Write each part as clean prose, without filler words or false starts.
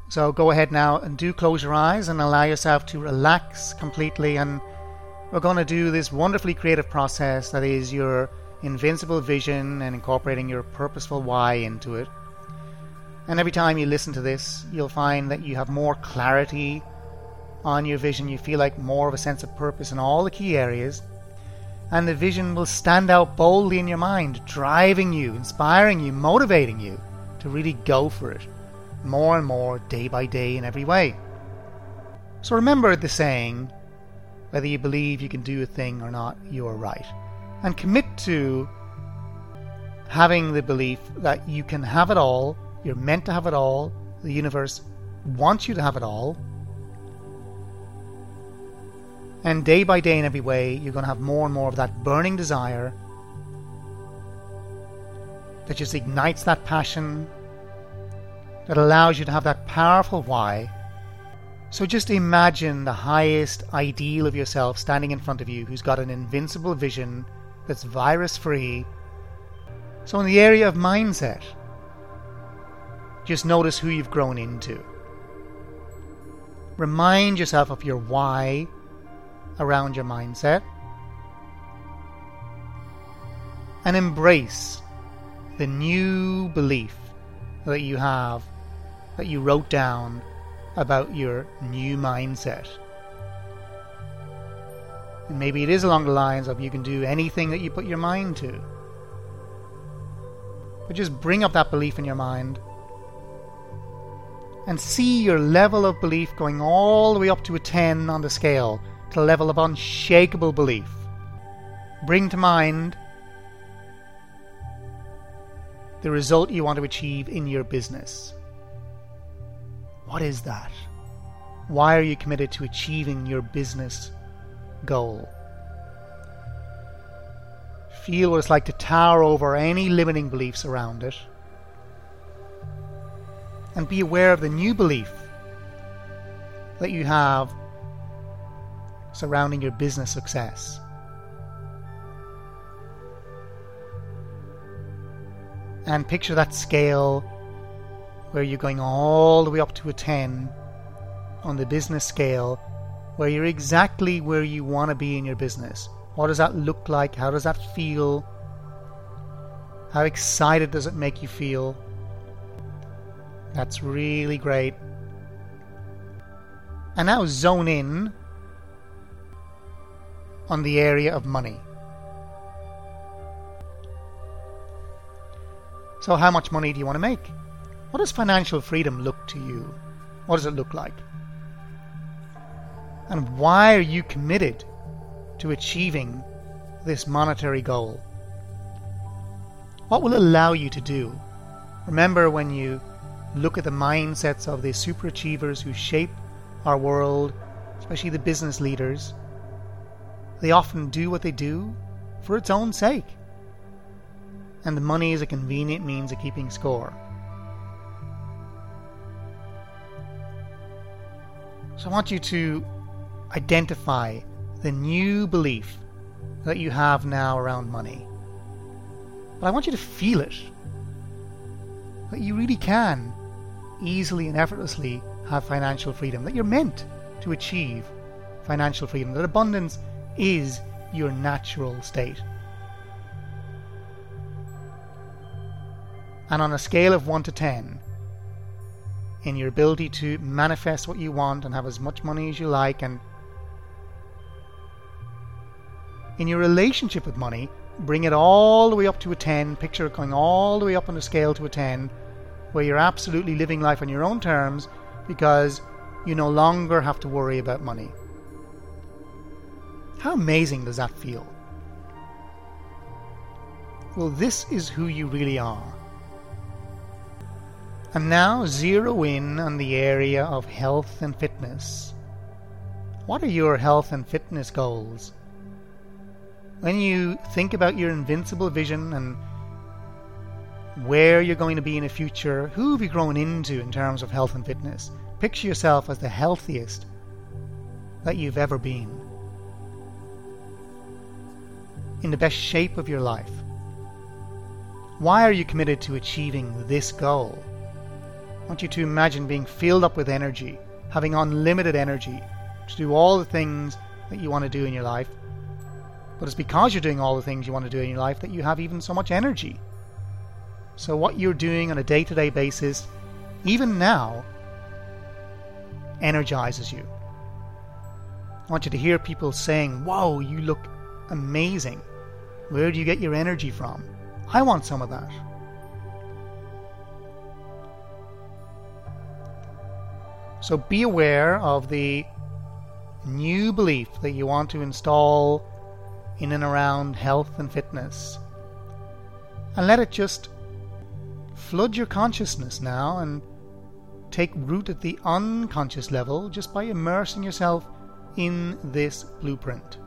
So go ahead now and do close your eyes and allow yourself to relax completely, and we're going to do this wonderfully creative process that is your invincible vision and incorporating your purposeful why into it. And every time you listen to this, you'll find that you have more clarity on your vision. You feel like more of a sense of purpose in all the key areas, and the vision will stand out boldly in your mind, driving you, inspiring you, motivating you to really go for it more and more, day by day, in every way. So remember the saying, whether you believe you can do a thing or not, you are right. And commit to having the belief that you can have it all, you're meant to have it all, the universe wants you to have it all. And day by day, in every way, you're going to have more and more of that burning desire that just ignites that passion, that allows you to have that powerful why. So just imagine the highest ideal of yourself standing in front of you, who's got an invincible vision that's virus-free. So in the area of mindset, just notice who you've grown into. Remind yourself of your why around your mindset, and embrace the new belief that you have, that you wrote down about your new mindset. And maybe it is along the lines of you can do anything that you put your mind to. But just bring up that belief in your mind and see your level of belief going all the way up to a 10 on the scale, to the level of unshakable belief. Bring to mind the result you want to achieve in your business. What is that? Why are you committed to achieving your business goal? Feel what it's like to tower over any limiting beliefs around it, and be aware of the new belief that you have surrounding your business success. And picture that scale where you're going all the way up to a 10 on the business scale, where you're exactly where you want to be in your business. What does that look like? How does that feel? How excited does it make you feel? That's really great. And now zone in on the area of money. So how much money do you want to make? What does financial freedom look to you? What does it look like? And why are you committed to achieving this monetary goal? What will it allow you to do? Remember, when you look at the mindsets of the super achievers who shape our world, especially the business leaders, they often do what they do for its own sake. And the money is a convenient means of keeping score. So I want you to identify the new belief that you have now around money. But I want you to feel it. That you really can easily and effortlessly have financial freedom. That you're meant to achieve financial freedom. That abundance is your natural state. And on a scale of 1 to 10, in your ability to manifest what you want and have as much money as you like, and in your relationship with money, bring it all the way up to a 10. Picture it going all the way up on the scale to a 10, where you're absolutely living life on your own terms because you no longer have to worry about money. How amazing does that feel? Well, this is who you really are. And now zero in on the area of health and fitness. What are your health and fitness goals? When you think about your invincible vision and where you're going to be in the future, who have you grown into in terms of health and fitness? Picture yourself as the healthiest that you've ever been, in the best shape of your life. Why are you committed to achieving this goal? I want you to imagine being filled up with energy, having unlimited energy to do all the things that you want to do in your life. But it's because you're doing all the things you want to do in your life that you have even so much energy. So what you're doing on a day-to-day basis, even now, energizes you. I want you to hear people saying, "Wow, you look amazing. Where do you get your energy from? I want some of that." So be aware of the new belief that you want to install in and around health and fitness. And let it just flood your consciousness now and take root at the unconscious level just by immersing yourself in this blueprint.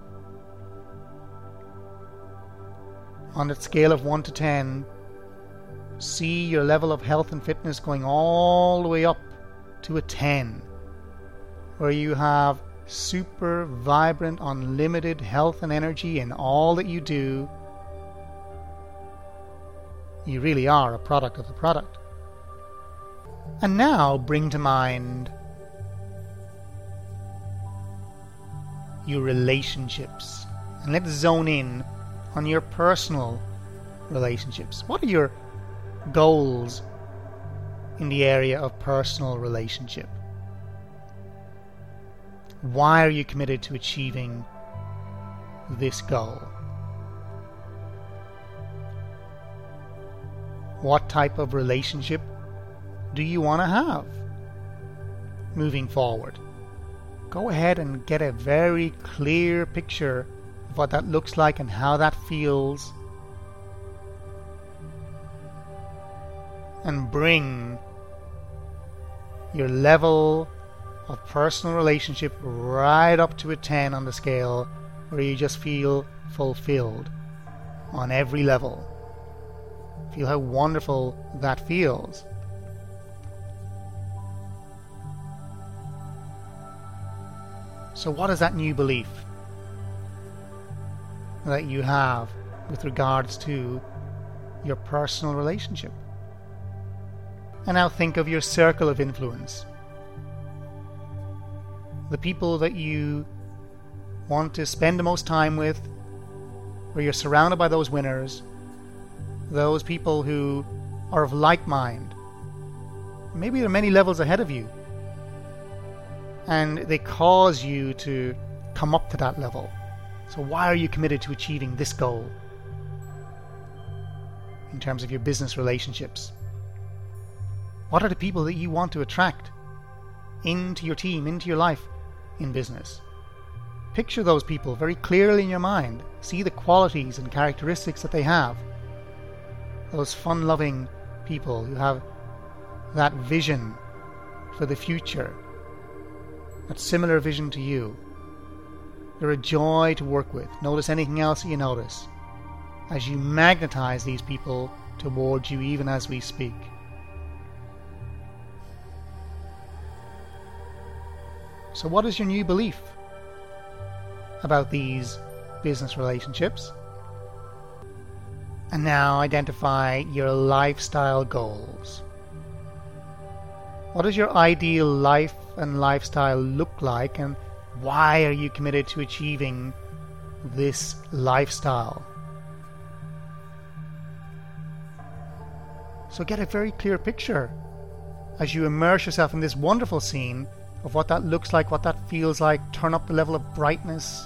On a scale of 1 to 10, see your level of health and fitness going all the way up to a 10, where you have super vibrant, unlimited health and energy in all that you do. You really are a product of the product. And now bring to mind your relationships, and let's zone in on your personal relationships. What are your goals in the area of personal relationship? Why are you committed to achieving this goal? What type of relationship do you want to have moving forward? Go ahead and get a very clear picture of what that looks like and how that feels, and bring your level of personal relationship right up to a 10 on the scale, where you just feel fulfilled on every level. Feel how wonderful that feels. So what is that new belief that you have with regards to your personal relationship? And now think of your circle of influence. The people that you want to spend the most time with, where you're surrounded by those winners, those people who are of like mind. Maybe they're many levels ahead of you, and they cause you to come up to that level. So why are you committed to achieving this goal in terms of your business relationships? What are the people that you want to attract into your team, into your life in business? Picture those people very clearly in your mind. See the qualities and characteristics that they have. Those fun-loving people who have that vision for the future, that similar vision to you. They're a joy to work with. Notice anything else that you notice as you magnetize these people towards you even as we speak. So what is your new belief about these business relationships? And now identify your lifestyle goals. What does your ideal life and lifestyle look like, and why are you committed to achieving this lifestyle? So get a very clear picture as you immerse yourself in this wonderful scene of what that looks like, what that feels like. Turn up the level of brightness.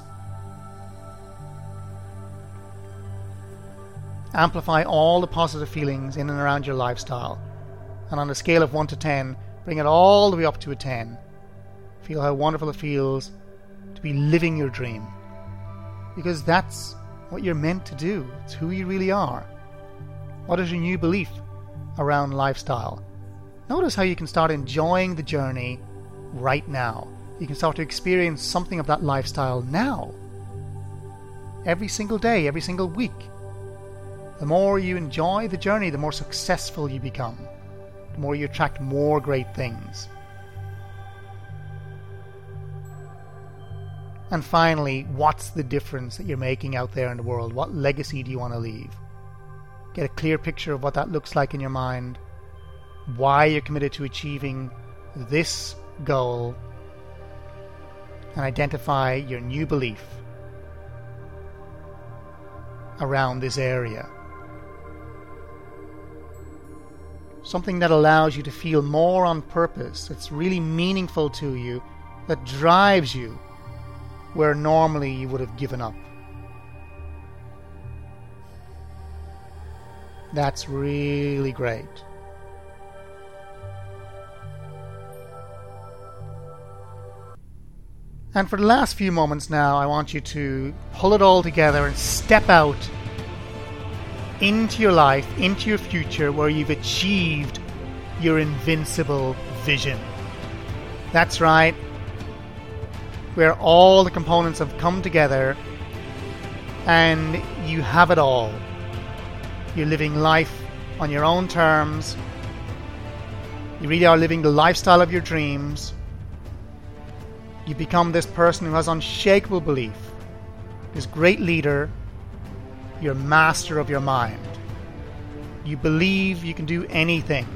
Amplify all the positive feelings in and around your lifestyle. And on a scale of 1 to 10, bring it all the way up to a 10. Feel how wonderful it feels to be living your dream. Because that's what you're meant to do. It's who you really are. What is your new belief around lifestyle? Notice how you can start enjoying the journey right now. You can start to experience something of that lifestyle now. Every single day, every single week. The more you enjoy the journey, the more successful you become. The more you attract more great things. And finally, what's the difference that you're making out there in the world? What legacy do you want to leave? Get a clear picture of what that looks like in your mind. why you're committed to achieving this goal, and identify your new belief around this area. Something that allows you to feel more on purpose, that's really meaningful to you, that drives you where normally you would have given up. That's really great. And for the last few moments now, I want you to pull it all together and step out into your life, into your future, where you've achieved your invincible vision. That's right. Where all the components have come together and you have it all. You're living life on your own terms. You really are living the lifestyle of your dreams. You become this person who has unshakable belief, this great leader. You're master of your mind. You believe you can do anything.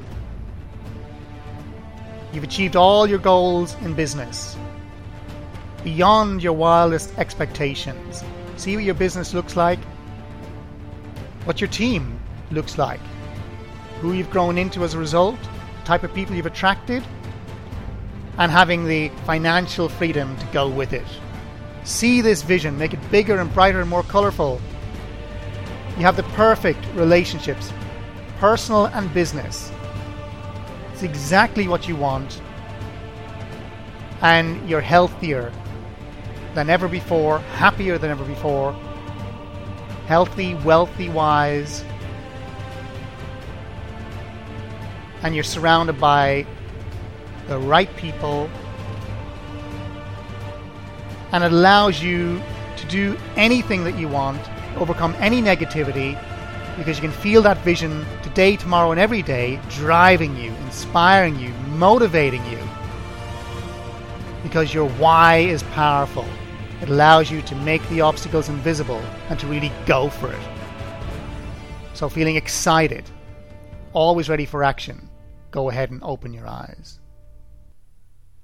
You've achieved all your goals in business, beyond your wildest expectations. See what your business looks like, what your team looks like, who you've grown into as a result, the type of people you've attracted, and having the financial freedom to go with it. See this vision, make it bigger and brighter and more colorful. You have the perfect relationships, personal and business. It's exactly what you want. And you're healthier than ever before, happier than ever before, healthy, wealthy, wise. And you're surrounded by the right people. And it allows you to do anything that you want, overcome any negativity, because you can feel that vision today, tomorrow, and every day driving you, inspiring you, motivating you, because your why is powerful. It allows you to make the obstacles invisible and to really go for it. So feeling excited, always ready for action, go ahead and open your eyes.